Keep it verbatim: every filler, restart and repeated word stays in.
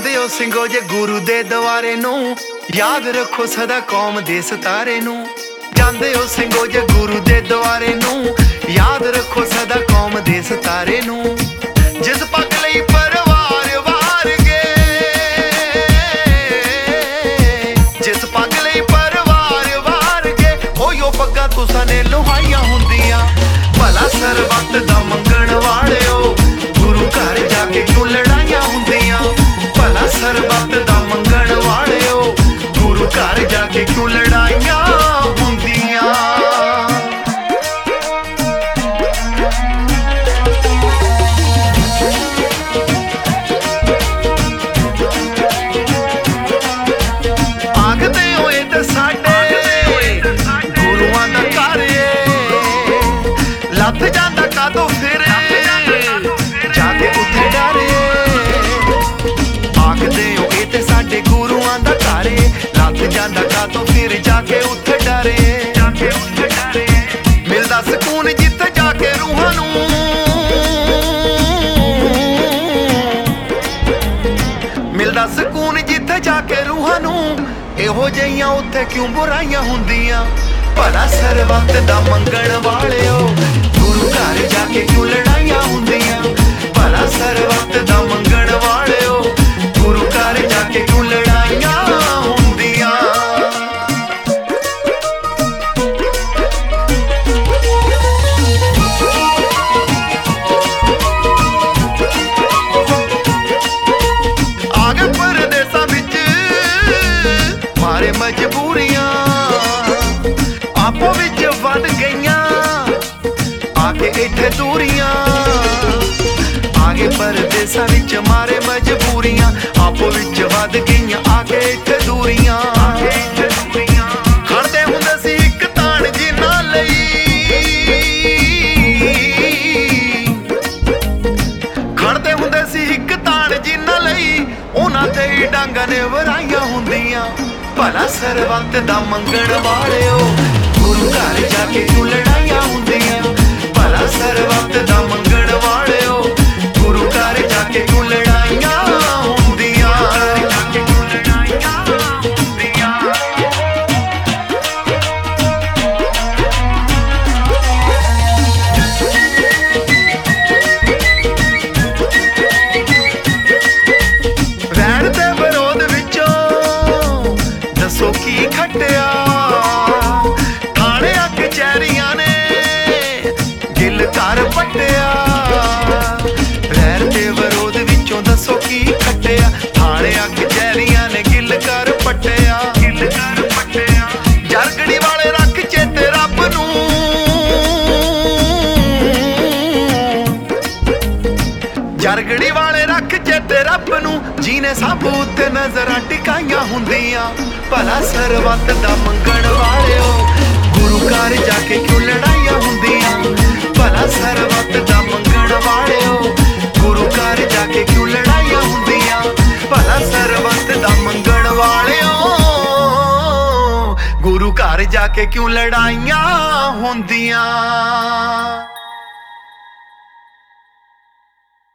ਜਾਂਦੇ ਹੋ ਸਿੰਘੋ ਜੇ ਗੁਰੂ ਦੇ ਦਵਾਰੇ ਨੂੰ, ਯਾਦ ਰੱਖੋ ਸਦਾ ਕੌਮ ਦੇ ਸਤਾਰੇ ਨੂੰ। ਜਾਂਦੇ ਹੋ ਸਿੰਘੋ ਜੇ ਗੁਰੂ ਦੇ ਦਵਾਰੇ ਨੂੰ, ਯਾਦ ਰੱਖੋ ਸਦਾ ਕੌਮ ਦੇ ਸਤਾਰੇ ਨੂੰ। ਜਿਸ ਪੱਗ ਲਈ ਪਰਿਵਾਰ ਵਾਰ ਗਏ, ਜਿਸ ਪੱਗ ਲਈ ਪਰਿਵਾਰ ਵਾਰ ਗਏ, ਉਹੀਓ ਪੱਗਾਂ ਤੁਸਾਂ ਨੇ ਲੁਹਾਈਆਂ ਹੁੰਦੀਆਂ। ਭਲਾ ਸਰਬੱਤ ਦਾ ਮੰਗਣ ਵਾਲਿਓ, ਗੁਰੂ ਘਰ ਜਾ ਕੇ ਕਿਉਂ ਲੜਾਈਆਂ ਹੁੰਦੀਆਂ। ਭਲਾ ਸਰਬੱਤ ਦਾ ਮੰਗਣ ਵਾਲਿਓ, ਗੁਰੂ ਘਰ ਜਾ ਕੇ ਕਿਉਂ ਲੜਾਈਆਂ ਹੁੰਦੀਆਂ। ਆਖਦੇ ਹੋਏ ਤੇ ਸਾਡੇ ਗੁਰੂਆਂ ਦਾ ਘਰ ਏ, ਲੱਥ ਜਾਂਦਾ ਕਾਦੋਂ ਫਿਰ ਜਾ ਕੇ ਉੱਥੇ ਡਰੇ। ਆਖਦੇ ਹੋਏ ਤੇ ਸਾਡੇ ਗੁਰੂਆਂ ਦਾ ਘਰ ਏ, ਲੱਥ ਜਾਂਦਾ ਕਾਦੋਂ ਫਿਰ ਜਾ ਕੇ ਉੱਥੇ ਡਰੇ। ਮਿਲਦਾ ਸਕੂਨ ਜਿੱਥੇ ਜਾ ਕੇ ਰੂਹਾਂ ਨੂੰ, ਮਿਲਦਾ ਸਕੂਨ ਜਿੱਥੇ ਜਾ ਕੇ ਰੂਹਾਂ ਨੂੰ। ਇਹੋ ਜਿਹੀਆਂ ਉੱਥੇ ਕਿਉਂ ਬੁਰਾਈਆਂ ਹੁੰਦੀਆਂ। ਭਲਾ ਸਰਬੱਤ ਦਾ ਮੰਗਣ ਵਾਲਿਓ, ਗੁਰੂ ਘਰ ਜਾ ਕੇ ਕਿਉਂ ਲੜਾਈਆਂ ਹੁੰਦੀਆਂ। ਭਲਾ ਸਰਬੱਤ ਦਾ ਮੰਗਣ ਵਾਲਿਓ, ਗੁਰੂ ਘਰ ਜਾ ਕੇ ਕਿਉਂ ਲੜਾਈਆਂ ਹੁੰਦੀਆਂ। ਆ ਗਏ ਪਰਦੇਸਾਂ ਵਿੱਚ ਮਾਰੇ ਮਜਬੂਰੀਆਂ, ਆਪੋ ਵਿੱਚ ਵੱਧ ਗਈਆਂ ਆ ਕੇ ਇੱਥੇ ਦੂਰੀਆਂ। ਆ ਗਏ ਪਰਦੇਸਾਂ ਵਿੱਚ ਮਾਰੇ ਮਜਬੂਰੀਆਂ, ਆਪੋ ਵਿੱਚ ਵੱਧ ਗਈਆਂ ਆ ਕੇ ਇੱਥੇ ਦੂਰੀਆਂ। ਖੜਦੇ ਹੁੰਦੇ ਸੀ ਇੱਕ ਤਾਣ ਜਿਨ੍ਹਾਂ ਲਈ, ਖੜਦੇ ਹੁੰਦੇ ਸੀ ਇੱਕ ਤਾਣ ਜਿਨ੍ਹਾਂ ਲਈ, ਉਹਨਾਂ ਤੇ ਹੀ ਡਾਂਗਾਂ ਨੇ ਵਰਾਈਆਂ ਹੁੰਦੀਆਂ। ਭਲਾ ਸਰਬੱਤ ਦਾ ਮੰਗਣ ਵਾਲਿਓ, ਗੁਰੂ ਘਰ ਜਾ ਕੇ ਕਿਉਂ ਲੜਾਈਆਂ ਹੁੰਦੀਆਂ। ਭਲਾ ਸਰਬੱਤ ਦਾ ਮੰਗਣ ਵਾਲਿਓ, ਗੁਰੂ ਘਰ ਜਾ ਕੇ ਕਿਉਂ ਲੜਾਈਆਂ ਹੁੰਦੀਆਂ। ਵੈਣ ਦੇ ਵਿਰੋਧ ਵਿੱਚੋਂ ਦੱਸੋ ਕੀ ਖੱਟਿਆ, ਥਾਣਿਆਂ ਕਚਹਿਰੀਆਂ ਨੇ ਗਿੱਲ ਘਰ ਪੱਟਿਆ। ਵੈਰ ਦੇ ਵਿਰੋਧ ਵਿੱਚੋਂ ਦੱਸੋ ਕੀ ਖੱਟਿਆ, ਥਾਣਿਆਂ ਕਚਹਿਰੀਆਂ ਨੇ ਗਿੱਲ ਘਰ ਪੱਟਿਆ। ਜਰਗੜੀ ਵਾਲੇ ਰੱਖ ਚੇਤੇ ਰੱਬ ਨੂੰ, ਜਰਗੜੀ ਵਾਲੇ ਰੱਖ ਚੇਤੇ ਰੱਬ ਨੂੰ, ਜਿਹਨੇ ਸਭ ਉੱਤੇ ਨਜ਼ਰਾਂ ਟਿਕਾਈਆਂ ਹੁੰਦੀਆਂ। ਭਲਾ ਸਰਬੱਤ ਦਾ ਮੰਗਣ ਵਾਲਿਓ, ਗੁਰੂ ਘਰ ਜਾ ਕੇ ਕਿਉਂ ਲੜਾਈਆਂ ਹੁੰਦੀਆਂ। ਭਲਾ ਸਰਬੱਤ ਦਾ ਮੰਗਣ ਵਾਲਿਓ, ਗੁਰੂ ਘਰ ਜਾ ਕੇ ਕਿਉਂ ਲੜਾਈਆਂ ਹੁੰਦੀਆਂ। ਭਲਾ ਸਰਬੱਤ ਦਾ ਮੰਗਣ ਵਾਲਿਓ, ਗੁਰੂ ਘਰ ਜਾ ਕੇ ਕਿਉਂ ਲੜਾਈਆਂ ਹੁੰਦੀਆਂ।